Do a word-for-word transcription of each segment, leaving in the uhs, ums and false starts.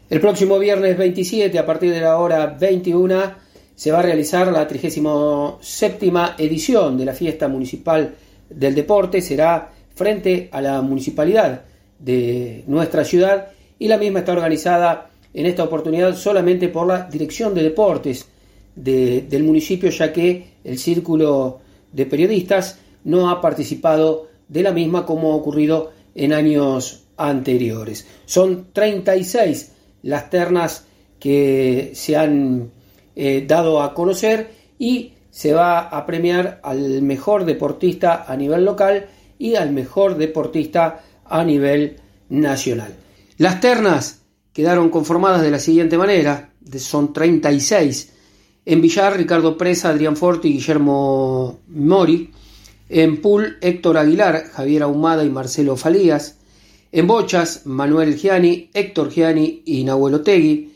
El próximo viernes veintisiete, a partir de la hora veintiuna, se va a realizar la trigésima séptima edición de la Fiesta Municipal del Deporte. Será frente a la municipalidad de nuestra ciudad y la misma está organizada en esta oportunidad solamente por la Dirección de Deportes de, del municipio, ya que el Círculo de Periodistas no ha participado de la misma como ha ocurrido en años anteriores. Son treinta y seis las ternas que se han eh, dado a conocer y se va a premiar al mejor deportista a nivel local y al mejor deportista a nivel nacional. Las ternas quedaron conformadas de la siguiente manera, son treinta y seis. En billar, Ricardo Presa, Adrián Forti y Guillermo Mori. En pool, Héctor Aguilar, Javier Ahumada y Marcelo Falías. En bochas, Manuel Gianni, Héctor Gianni y Nahuel Otegui.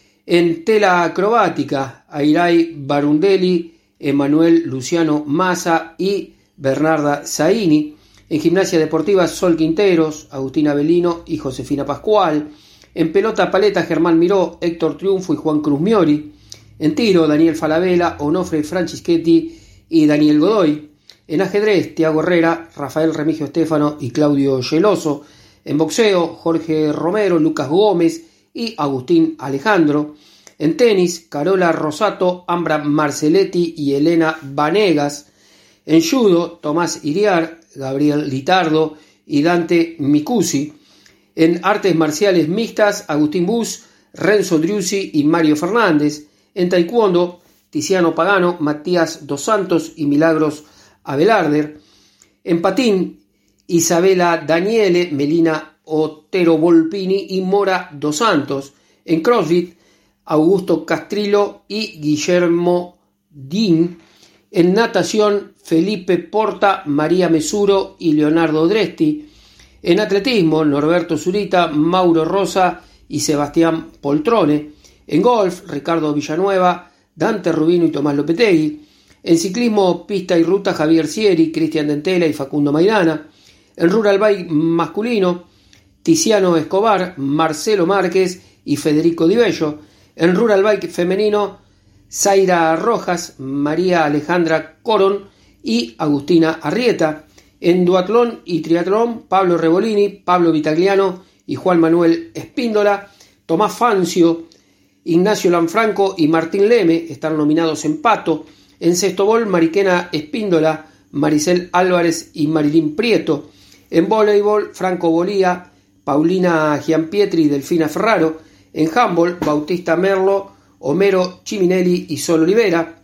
En tela acrobática, Airay Barundelli, Emanuel Luciano Massa y Bernarda Zaini. En gimnasia deportiva, Sol Quinteros, Agustín Avelino y Josefina Pascual. En pelota paleta, Germán Miró, Héctor Triunfo y Juan Cruz Miori. En tiro, Daniel Falabella, Onofre Franchischetti y Daniel Godoy. En ajedrez, Tiago Herrera, Rafael Remigio Estefano y Claudio Geloso. En boxeo, Jorge Romero, Lucas Gómez y Agustín Alejandro. En tenis, Carola Rosato, Ambra Marceletti y Elena Vanegas. En judo, Tomás Iriar, Gabriel Litardo y Dante Micusi. En artes marciales mixtas, Agustín Bus, Renzo Driussi y Mario Fernández. En taekwondo, Tiziano Pagano, Matías Dos Santos y Milagros Abelarder. En patín, Isabela Daniele, Melina Otero Volpini y Mora Dos Santos. En CrossFit, Augusto Castrillo y Guillermo Din. En natación, Felipe Porta, María Mesuro y Leonardo Dresti. En atletismo, Norberto Zurita, Mauro Rosa y Sebastián Poltrone. En golf, Ricardo Villanueva, Dante Rubino y Tomás Lopetegui. En ciclismo, pista y ruta, Javier Sieri, Cristian Dentela y Facundo Maidana. En rural bike masculino, Tiziano Escobar, Marcelo Márquez y Federico Di Bello. En rural bike femenino, Zaira Rojas, María Alejandra Corón y Agustina Arrieta. En duatlón y triatlón, Pablo Rebolini, Pablo Vitagliano y Juan Manuel Espíndola. Tomás Fancio, Ignacio Lanfranco y Martín Leme están nominados en pato. En cestobol, Mariquena Espíndola, Maricel Álvarez y Marilín Prieto. En voleibol, Franco Bolía, Paulina Gianpietri y Delfina Ferraro. En handball, Bautista Merlo, Homero Chiminelli y Sol Olivera.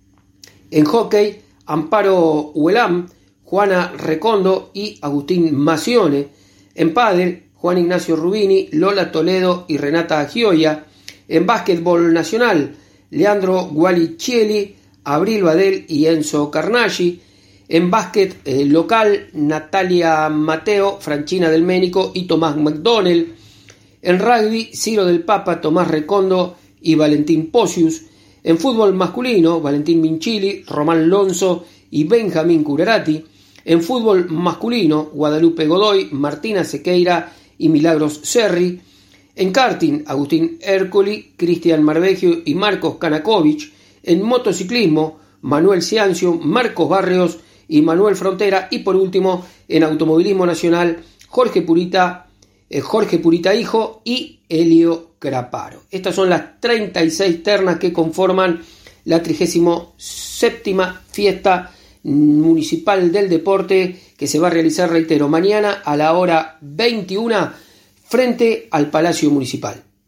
En hockey, Amparo Huelam, Juana Recondo y Agustín Macione. En pádel, Juan Ignacio Rubini, Lola Toledo y Renata Gioia. En básquetbol nacional, Leandro Gualicelli, Abril Badel y Enzo Carnaggi. En básquet eh, local, Natalia Mateo, Franchina Del Ménico y Tomás McDonnell. En rugby, Ciro del Papa, Tomás Recondo y Valentín Posius. En fútbol masculino, Valentín Minchili, Román Lonzo y Benjamín Curarati. En fútbol masculino, Guadalupe Godoy, Martina Sequeira y Milagros Serri. En karting, Agustín Hércoli, Cristian Marbegio y Marcos Kanakovic. En motociclismo, Manuel Ciancio, Marcos Barrios y Manuel Frontera. Y por último, en automovilismo nacional, Jorge Purita, eh, Jorge Purita Hijo y Helio Craparo. Estas son las treinta y seis ternas que conforman la trigésima séptima Fiesta Municipal del Deporte, que se va a realizar, reitero, mañana a la hora veintiuna frente al Palacio Municipal.